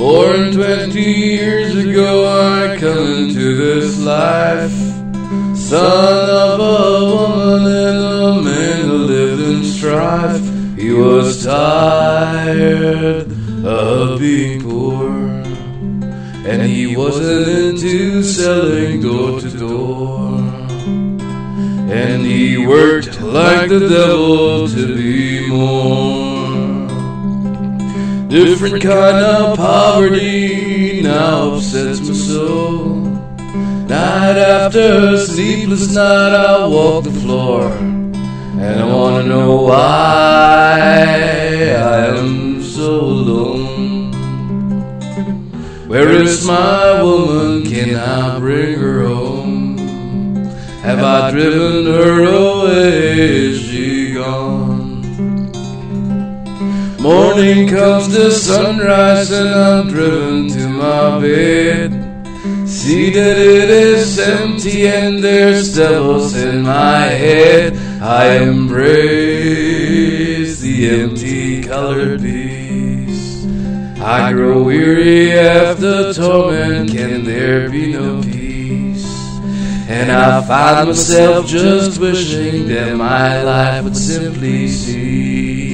420 years ago I come into this life, son of a woman and a man who lived in strife. He was tired of being poor, and he wasn't into selling door to door, and he worked like the devil to be more. Different kind of poverty now upsets me so. Night after sleepless night I walk the floor, and I wanna know why I am so alone. Where is my woman? Can I bring her home? Have I driven her away? Is she gone? Morning comes the sunrise and I'm driven to my bed. See that it is empty and there's devils in my head. I embrace the empty colored peace. I grow weary after torment, can there be no peace? And I find myself just wishing that my life would simply cease.